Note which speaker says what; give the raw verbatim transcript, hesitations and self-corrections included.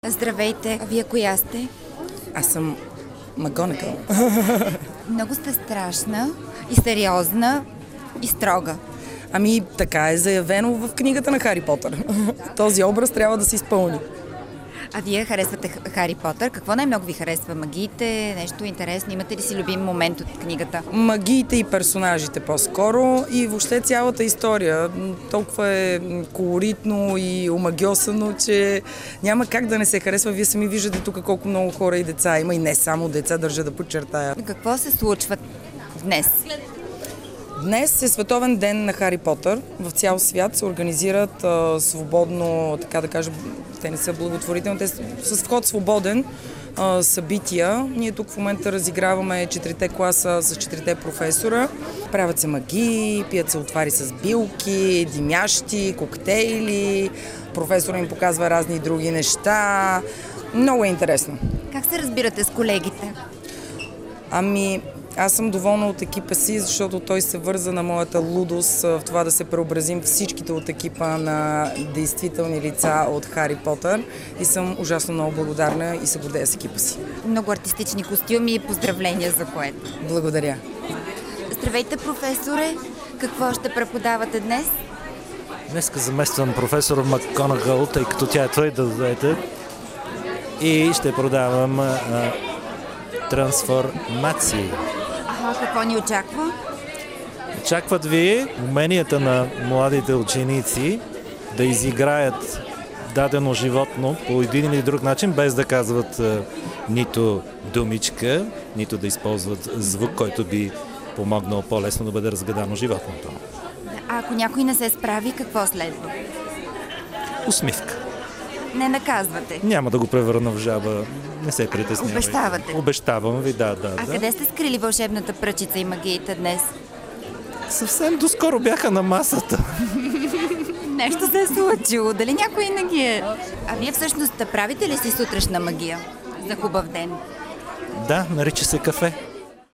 Speaker 1: Здравейте, а вие коя сте?
Speaker 2: Аз съм Магонагъл.
Speaker 1: Много сте страшна и сериозна и строга.
Speaker 2: Ами така е заявено в книгата на Хари Потър. Този образ трябва да се изпълни.
Speaker 1: А вие харесвате Хари Потър? Какво най-много ви харесва? Магиите? Нещо интересно? Имате ли си любим момент от книгата?
Speaker 2: Магиите и персонажите по-скоро и въобще цялата история. Толкова е колоритно и омагьосано, че няма как да не се харесва. Вие сами виждате тук колко много хора и деца има и не само деца, държа да подчертая.
Speaker 1: Какво се случва днес?
Speaker 2: Днес е Световен ден на Хари Потър. В цял свят се организират а, свободно, така да кажа, те не са благотворителни, те са с вход свободен а, събития. Ние тук в момента разиграваме четирите класа с четирите професора. Правят се магии, пият се отвари с билки, димящи, коктейли. Професора им показва разни други неща. Много е интересно.
Speaker 1: Как се разбирате с колегите?
Speaker 2: Ами, аз съм доволна от екипа си, защото той се върза на моята лудост в това да се преобразим всичките от екипа на действителни лица от Хари Потър и съм ужасно много благодарна и се гордея с екипа си.
Speaker 1: Много артистични костюми и поздравления за което.
Speaker 2: Благодаря.
Speaker 1: Здравейте, професоре! Какво ще преподавате днес?
Speaker 3: Днеска замествам професор Макгонагъл, тъй като тя е твърде да дадете. И ще продавам а, трансформации.
Speaker 1: А какво ни очаква?
Speaker 3: Очакват ви уменията на младите ученици да изиграят дадено животно по един или друг начин, без да казват а, нито думичка, нито да използват звук, който би помогнал по-лесно да бъде разгадано животното.
Speaker 1: А ако някой не се справи, какво следва?
Speaker 3: Усмивка.
Speaker 1: Не наказвате.
Speaker 3: Няма да го превърна в жаба. Не се притеснявай.
Speaker 1: Обещавате?
Speaker 3: Обещавам ви, да, да.
Speaker 1: А
Speaker 3: да.
Speaker 1: къде сте скрили вълшебната пръчица и магиите днес?
Speaker 3: Съвсем доскоро бяха на масата.
Speaker 1: Нещо се е случило. Дали някой не ги е? А вие всъщност правите ли си сутрешна магия за хубав ден?
Speaker 3: Да, нарича се кафе.